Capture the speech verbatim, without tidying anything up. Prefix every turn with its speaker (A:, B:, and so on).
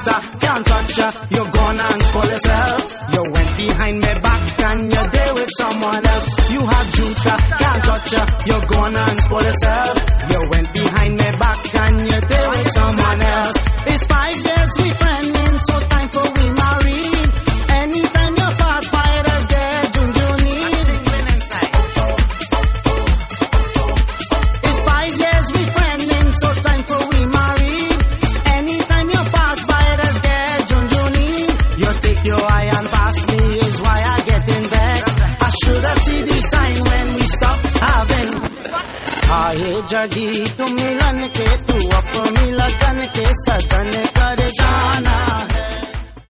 A: shooter, can't touch ya. You're gonna and spoil yourself. You went behind my back and you're there with someone else. You have shooter, can't touch ya. You're gonna and spoil yourself. You went behind my back and you're there with someone else. It's five years we friending, so time for we married. Anytime you pass by, there's there Junjuni. It's five years we friending, so time for we married. Anytime you pass by, there's there Junjuni. You take your eye and pass me is why I get in vexed. I should have seen the sign when we stop having. आए जगी तुम मिलन के तू up मिलन के सदन करे